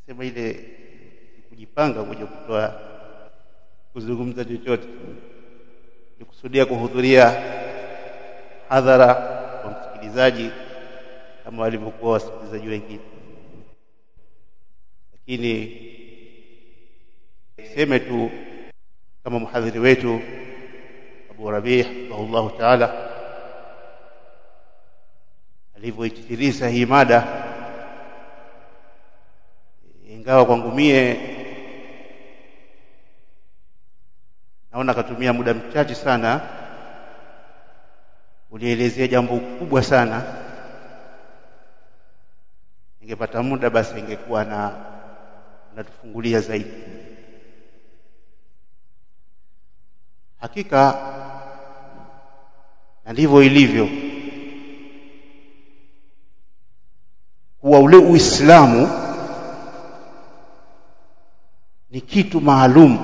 sema ile kujipanga kuja kutoa kuzungumza chochote, nikusudia kuhudhuria hadhara kwa msikilizaji kama walivyokuwa wasikilizaji wengine, lakini sema tu kama mhadhiri wetu Abu Rabi' rahimahullah ta'ala alivyoitiriza hii mada, ingawa kwangu mie naona katumia muda mchache sana, ulielezea jambo kubwa sana. Ningepata muda basi ingekuwa natufungulia zaidi. Hakika na ndivyo ilivyo kuwa ule Uislamu ni kitu maalum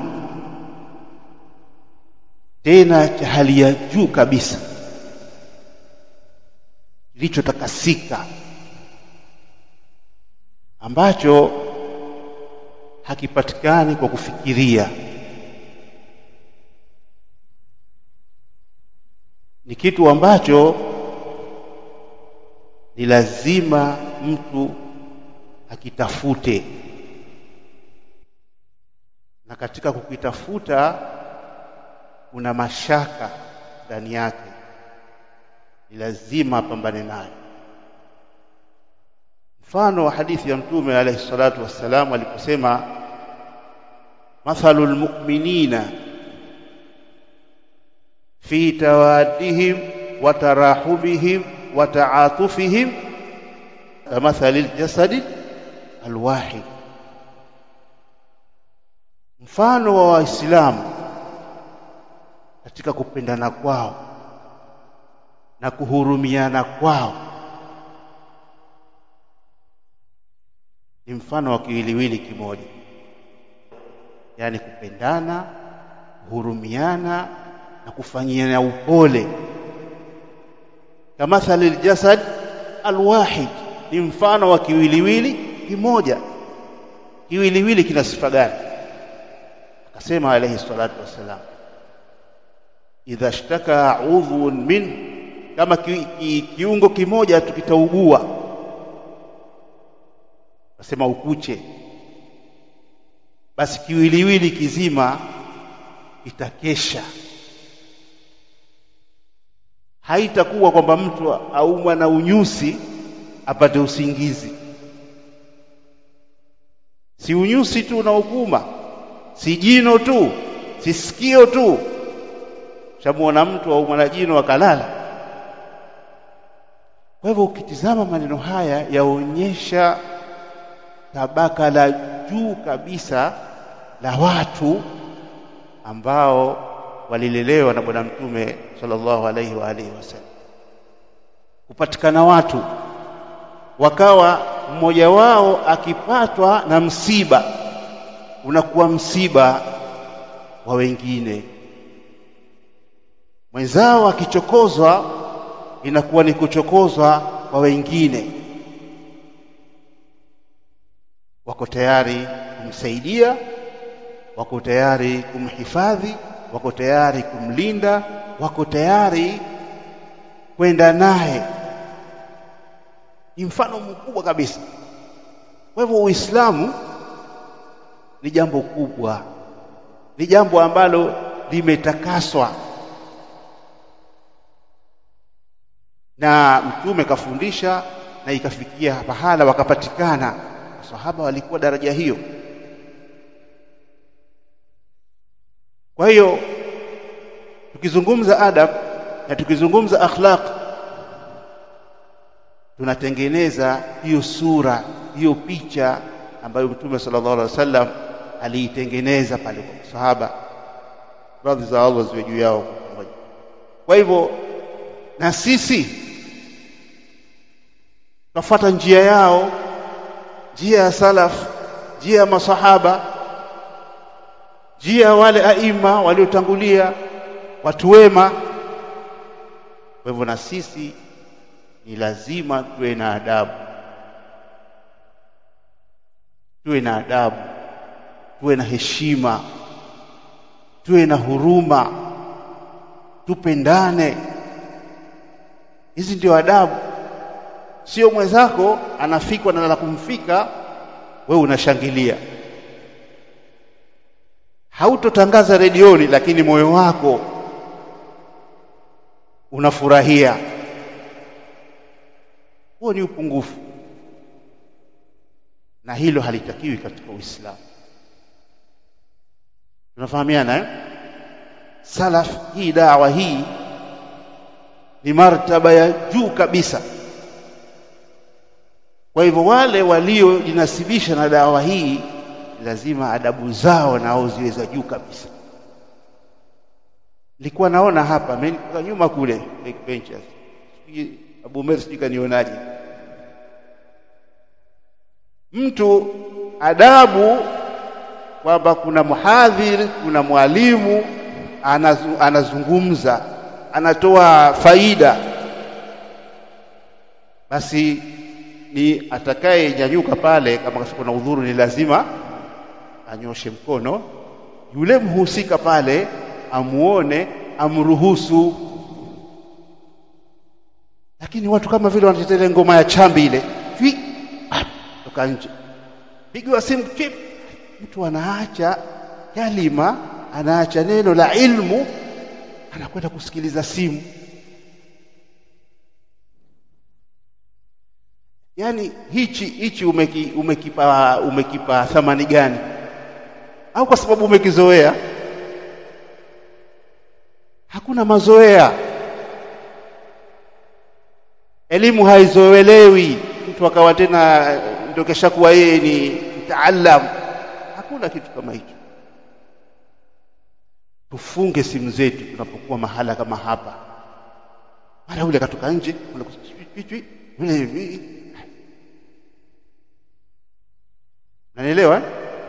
tena cha hali ya juu kabisa, kilichotakasika, ambacho hakipatikani kwa kufikiria. Ni kitu ambacho ni lazima mtu akitafute, na katika kukitafuta kuna mashaka ndani yake, ni lazima apambane nayo. Mfano wa hadithi ya Mtume alayhi salatu wassalam aliposema, mathalul mu'minina fi tawaddihim wa tarahumihim wa ta'atufihim kamathalil jasadi alwahid. Mfano wa Waislamu katika kupendana kwao na kuhurumiana kwao ni mfano wa kiwiliwili kimoja, yani kupendana, kuhurumiana na kufanyiana upole. Kamathalil jasad alwahid, ni mfano wa kiwiliwili kimoja. Kiwiliwili kina sifa gani? Akasema alayhi salatu wassalam, idha ishtaka udhun min, kama kiungo kimoja tukitaugua, nasema ukuche, basi kiwiliwili kizima itakesha. Haitakuwa kwamba mtu aumwa na unyusi apate usingizi. Si unyusi tu unaokuma, si jino tu, si sikio tu. Shamuona mtu aumwa na jino akalala. Kwa hivyo ukitizama maneno haya yaonyesha tabaka la juu kabisa la watu ambao walilelewa na Bwana Mtume sallallahu alaihi wa alihi wasallam. Kupatikana watu wakawa mmoja wao akipatwa na msiba unakuwa msiba wa wengine, mwenzao akichokozwa inakuwa ni kuchokozwa kwa wengine. Wako tayari kumsaidia, wako tayari kumhifadhi, wako tayari kumlinda, wako tayari kwenda naye. Ni mfano mkubwa kabisa. Kwa hivyo Uislamu ni jambo kubwa, ni jambo ambalo limetakaswa, na Mtume kafundisha na ikafikia pahala wakapatikana masahaba walikuwa daraja hiyo. Kwa hiyo tukizungumza adab na tukizungumza akhlaq, tunatengeneza hiyo sura, hiyo picha ambayo Mtume sallallahu alaihi wasallam aliitengeneza pale kwa masahaba, radhi za Allah ziwe juu yao. Kwa hivyo na sisi tufuata njia yao, njia ya salaf, njia ya masahaba, njia wale aima waliotangulia, watu wema. Kwa hivyo na sisi ni lazima tuwe na adabu, tuwe na adabu, tuwe na heshima, tuwe na huruma, tupendane. Hizi ndio adabu. Sio mwenzako anafikwa na la kumfika wewe unashangilia. Hautotangaza redioni lakini moyo wako unafurahia. Huo ni upungufu, na hilo halitakiwi katika Uislamu. Tunafahamiana Salaf, hii dawa hii ni martaba ya juu kabisa. Kwa hivyo wale waliojinasibisha na dawa hii lazima adabu zao nao ziwe za juu kabisa. Nilikuwa naona hapa mimi kwa nyuma kule benches, Abu Mersi kanionaje, mtu adabu kwamba kuna muhadhiri, kuna mwalimu anazungumza, anatoa faida, basi ni atakaye nyanyuka pale kama kuna udhuru ni lazima anyoshe mkono, yule mhusika pale amuone, amruhusu. Lakini watu kama vile wanatetea ngoma ya chambi ile, toka nje, pigiwa simu chip, mtu anaacha kalima, anaacha neno la ilmu, anakwenda kusikiliza simu. Yani hichi umekipa thamani gani? Au kwa sababu umekizoea? Hakuna mazoea. Elimu haizoelewi. Mtu akawa tena ndio keshakuwa yeye ni mtaalam. Hakuna kitu kama hicho. Tufunge simu zetu tunapokuwa mahala kama hapa. Mara yule katoka nje, yule Unanielewa?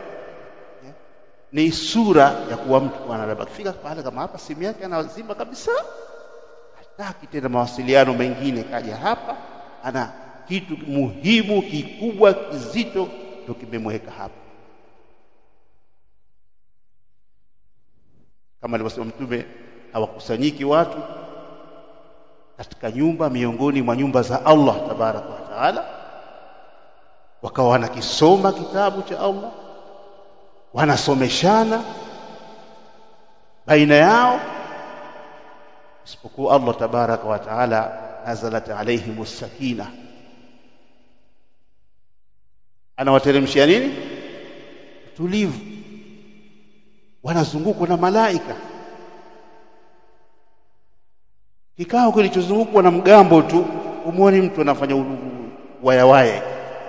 Ni sura ya kuwa mtu anataka kufika pale kama hapa, simu yake anazima kabisa, hataki tena mawasiliano mengine. Kaja hapa, ana kitu muhimu kikubwa kizito ndio kimemweka hapa. Kama alivyosema Mtume, hawakusanyiki watu katika nyumba miongoni mwa nyumba za Allah tabaraka wa taala wakawa wanakisoma kitabu cha Allah, wanasomeshana baina yao, isipokuwa Allah tabaraka wa taala nazalat alayhimus sakina, anawateremshia nini? Tulivu. Wanazungukwa na malaika. Kikao kilichozungukwa na mgambo tu, umuone mtu anafanya wayawaya.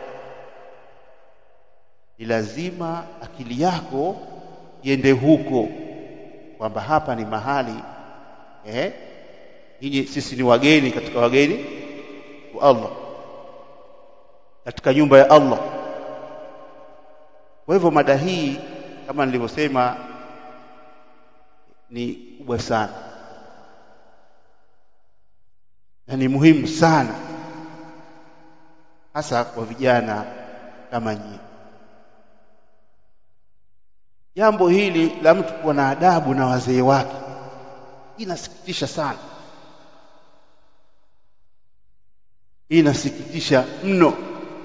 Ni lazima akili yako iende huko, kwamba hapa ni mahali sisi ni wageni katika wageni wa Allah, katika nyumba ya Allah. Kwa hivyo mada hii kama nilivyosema ni kubwa sana na ni muhimu sana, hasa kwa vijana kama nyinyi. Jambo hili la mtu kuwa na adabu na wazee wake inasikitisha sana, inasikitisha mno.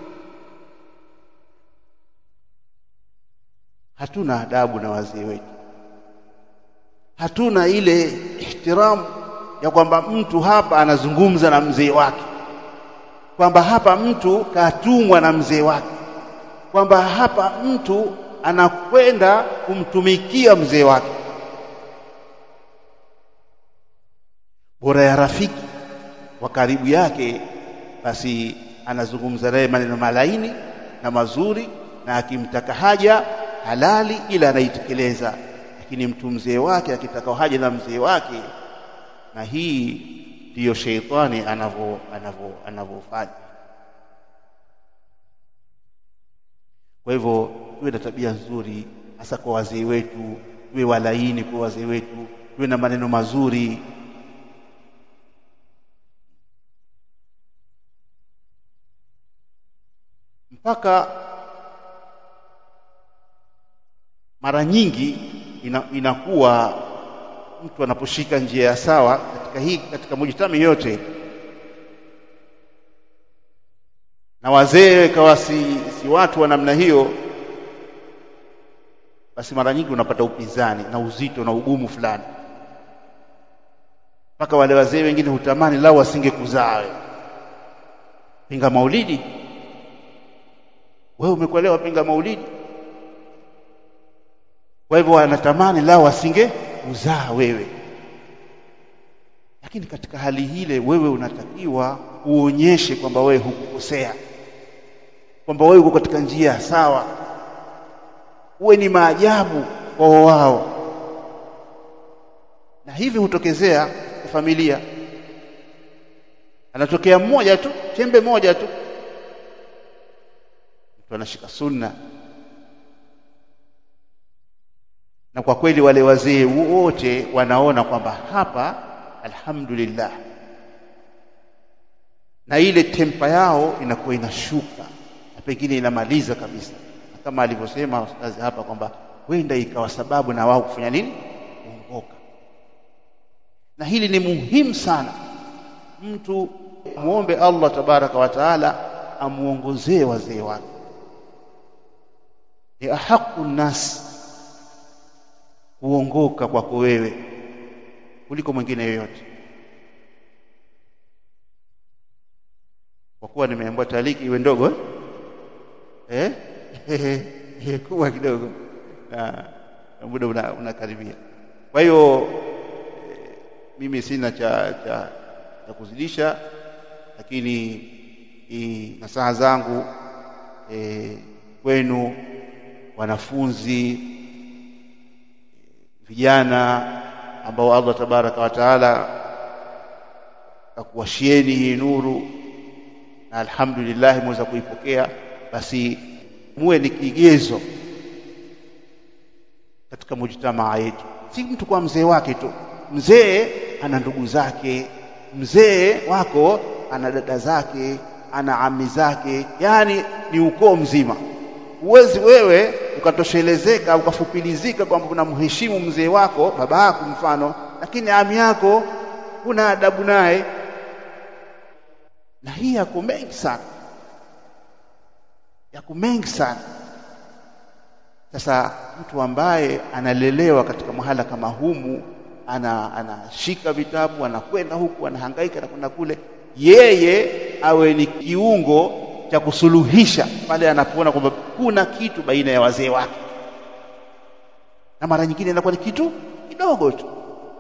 Hatuna adabu na wazee wetu, hatuna ile ihtiramu ya kwamba mtu hapa anazungumza na mzee wake, kwamba hapa mtu katumwa na mzee wake, kwamba hapa mtu anakwenda kumtumikia mzee wake. Bora ya rafiki wa karibu yake, basi anazungumza naye maneno malaini na mazuri, na akimtaka haja halali ila anaitekeleza. Lakini mtu mzee wake akitaka haja na mzee wake, na hii ndiyo sheitani anavyofanya. Kwa hivyo tuwe na tabia nzuri, hasa kwa wazee wetu, tuwe walaini kwa wazee wetu, tuwe na maneno mazuri. Mpaka mara nyingi inakuwa mtu anaposhika njia ya sawa katika mujtami yote, na wazee kawa si watu wa namna hiyo, basi mara nyingi unapata upinzani na uzito na ugumu fulani, mpaka wale wazee wengine hutamani lao wasingekuzaa wewe. Pinga maulidi, wewe umekuelewa pinga maulidi? Kwa hivyo wanatamani lao wasingekuzaa wewe. Lakini katika hali hile wewe unatakiwa uonyeshe kwamba wewe hukukosea, kwamba wewe uko katika njia sawa, uwe ni maajabu kwa wao. Na hivi hutokezea kwa familia, anatokea mmoja tu, chembe moja tu, mtu anashika sunna, na kwa kweli wale wazee wote wanaona kwamba hapa alhamdulillah, na ile tempa yao inakuwa inashuka na pengine inamaliza kabisa, kama alivyosema ustazi hapa kwamba wenda ikawa sababu na wao kufanya nini, kuongoka. Na hili ni muhimu sana, mtu muombe Allah tabaraka wa taala amuongozee wazee wake. Ni ahaku nas kuongoka kwako wewe kuliko mwingine yoyote. Kwa kuwa nimeambiwa taliki iwe ndogo kubwa kidogo, na muda unakaribia. Kwa hiyo mimi sina cha kuzidisha, lakini nasaha zangu kwenu wanafunzi vijana ambao Allah tabaraka wa taala akuwashieni hii nuru na alhamdulillah mweza kuipokea, basi muwe ni kigezo katika mujtamaa yetu. Si mtu kwa mzee wake tu, mzee ana ndugu zake, mzee wako ana dada zake, ana ami zake, yani ni ukoo mzima. Huwezi wewe ukatoshelezeka ukafupilizika kwamba unamheshimu mzee wako, baba yako mfano, lakini ami yako huna adabu naye. Na hii yako mengi sana. Sasa mtu ambaye analelewa katika mahala kama humu, anashika vitabu, anakwenda huku, anahangaika na kwenda kule, yeye awe ni kiungo cha kusuluhisha pale anapoona kwamba kuna kitu baina ya wazee wake, na mara nyingine inakuwa ni kitu kidogo tu.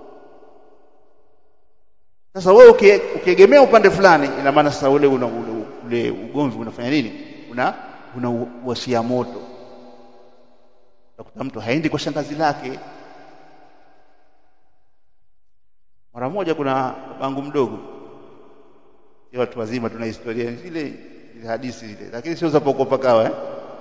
Sasa wewe ukiegemea upande fulani, ina maana sasa ule ugomvi unafanya nini? Unawasia moto. Utakuta mtu haendi kwa shangazi lake. Mara moja kuna babangu mdogo, ya watu wazima tuna historia zile hadithi zile, lakini sio za pokopa kawa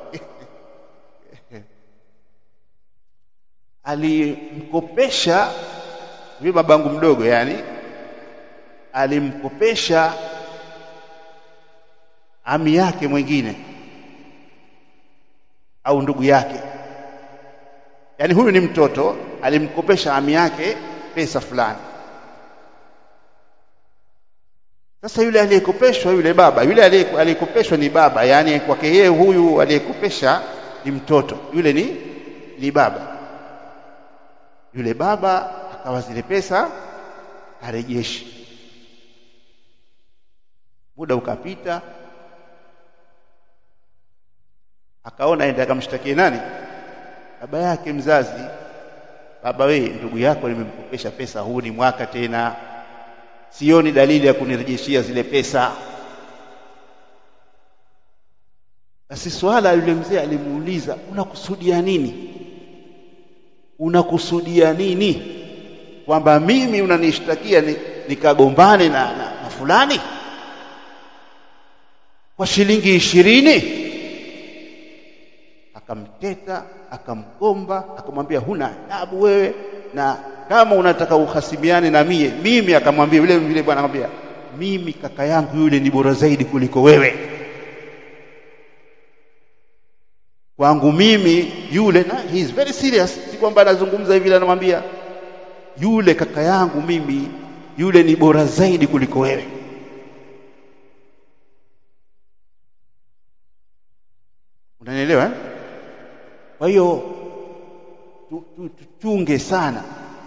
alimkopesha yule babangu mdogo, yani alimkopesha ami yake mwingine au ndugu yake. Yani huyu ni mtoto, alimkopesha ami yake pesa fulani. Sasa yule aliyekopeshwa, yule baba, yule aliyekopeshwa ni baba, yani kwake yeye huyu aliyekopesha ni mtoto, yule ni baba. Yule baba akawa zile pesa arejeshi. Muda ukapita, akaona aende akamshtakie nani? Baba yake mzazi. Baba, wewe ndugu yako nimemkopesha pesa, huu ni mwaka tena, sioni dalili ya kunirejeshia zile pesa. Basi swala yule mzee alimuuliza, unakusudia nini? Unakusudia nini? Kwamba mimi unanishtakia nikagombane na fulani kwa shilingi 20? Akamteta, akamgomba, akamwambia huna adabu wewe, na kama unataka uhasimiane na mimi akamwambia yule bwana, akamwambia mimi kaka yangu yule ni bora zaidi kuliko wewe. kwangu mimi yule, na he is very serious, si kwamba anazungumza hivi, anamwambia yule kaka yangu mimi, yule ni bora zaidi kuliko wewe. Unanielewa eh? Kwa hiyo tuchunge sana.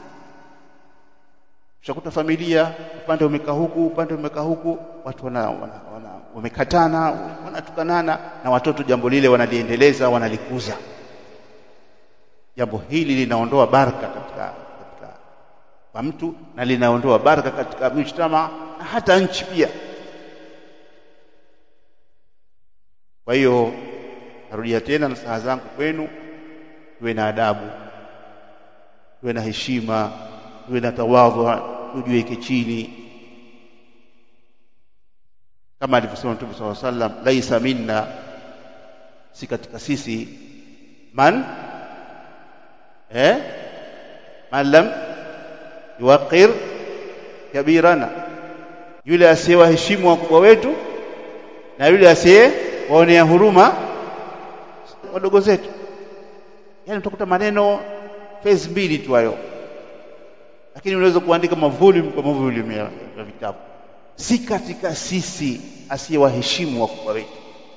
Ushakuta familia upande umekaa huku, upande umekaa huku, watu wamekatana, wanatukanana, na watoto jambo lile wanaliendeleza, wanalikuza. Jambo hili linaondoa baraka katika kwa mtu, na linaondoa baraka katika mshtama na hata nchi pia. Kwa hiyo narudia tena nasaha zangu kwenu, tuwe na adabu, tuwe na heshima, tuwe na tawadhu, tujiweke chini. Kama alivyosema Mtume sallallahu alaihi wasallam, laisa minna, si katika sisi, man lam yuqir kabirana, yule asiyewaheshimu wakubwa wetu na yule asiyewaonea huruma wadogo zetu. Yani utakuta maneno phase mbili tu hayo, lakini unaweza kuandika volume kwa volume ya vitabu. Si katika sisi asiyewaheshimu wakubwa wetu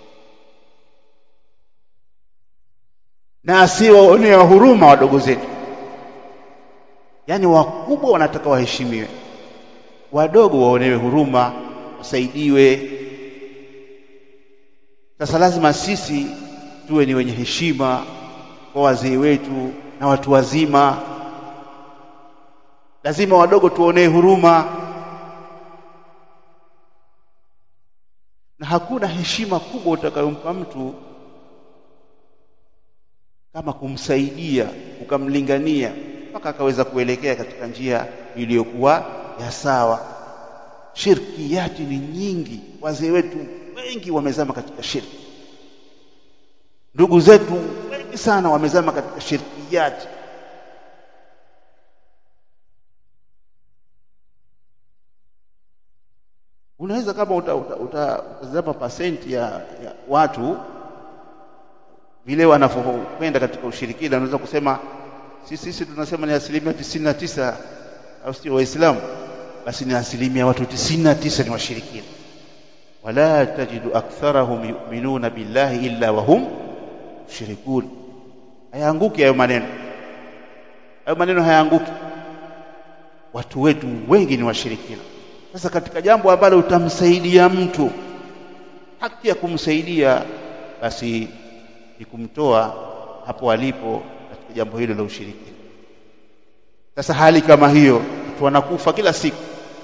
na asiyewaonea huruma wadogo zetu. Yani wakubwa wanataka waheshimiwe, wadogo waonewe huruma, wasaidiwe. Sasa lazima sisi tuwe ni wenye heshima kwa wazee wetu na watu wazima. Lazima wadogo tuonee huruma. Na hakuna heshima kubwa utakayompa mtu kama kumsaidia, ukamlingania mpaka akaweza kuelekea katika njia iliyokuwa ya sawa. Shirkiyati ni nyingi, wazee wetu wengi wamezama katika shirki, ndugu zetu wengi sana wamezama katika shirkiyati. Unaweza kama utazama percent ya watu vile wanapokwenda katika ushirikina, unaweza kusema sisi tunasema ni 99% au sio Waislamu, basi ni watu 99 ni washirikina. Wala tajidu aktharahum yu'minuna billahi illa wa hum mushrikun. Hayaanguki hayo maneno. Hayo maneno hayaanguki. Watu wetu wengi ni washirikina. Sasa katika jambo ambalo utamsaidia mtu, haki ya kumsaidia basi ni kumtoa hapo alipo katika jambo hilo la ushirikina. Sasa hali kama hiyo, watu wanakufa kila siku.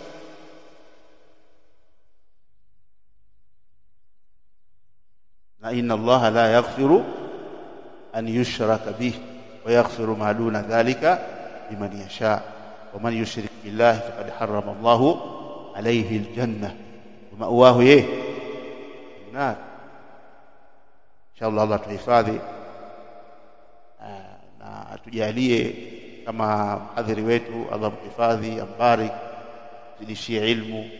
Na inna Allah la yaghfiru an yushraka bihi wa yaghfiru ma duna dhalika liman yasha, wa man yushrik billahi faqad harrama Allahu alayhi aljanna wa ma'wahu nar. Inshallah Allah tuhifadhi na atujalie kama mhadhiri wetu, Allah mhifadhi, ambariki, zidishie ilmu,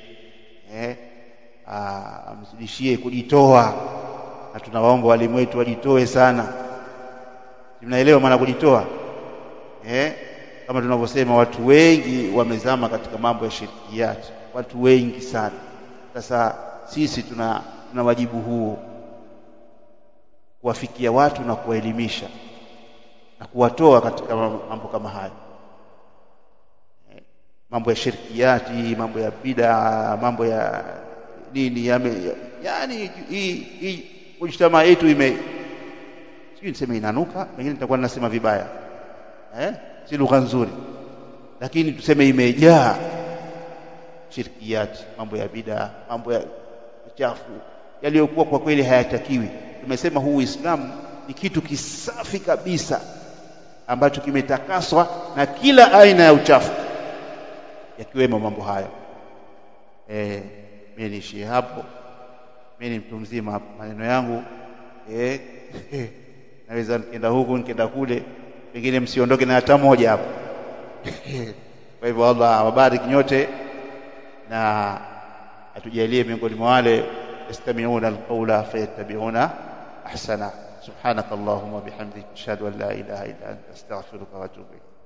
amzidishie kujitoa. Na tunawaomba walimu wetu wajitoe sana. Mnaelewa maana kujitoa? Kama tunavyosema, watu wengi wamezama katika mambo ya shirkiyati, watu wengi sana. Sasa sisi tuna wajibu huo, kuwafikia watu na kuwaelimisha na kuwatoa katika mambo kama haya, mambo ya shirkiyati, mambo ya bid'a, mambo ya dini. Yani hii mujtamaa yetu sijui niseme inanuka, pengine nitakuwa ninasema vibaya, si lugha nzuri, lakini tuseme imejaa shirkiyati, mambo ya bid'a, mambo ya chafu yaliyokuwa kwa kweli hayatakiwi. Tumesema huu Uislamu ni kitu kisafi kabisa ambacho kimetakaswa na kila aina ya uchafu, yakiwemo mambo hayo. Mimi niishie hapo. Mimi ni mtu mzima hapo, maneno yangu naweza nikienda huku nikienda kule, pengine msiondoke na hata moja hapo. Kwa hivyo Allah awabariki nyote na atujalie miongoni mwa wale yastami'una alqawla fayattabi'una ahsana. subhanakallahumma bihamdika ashhadu an la ilaha illa anta astaghfiruka wa atubu ilayk.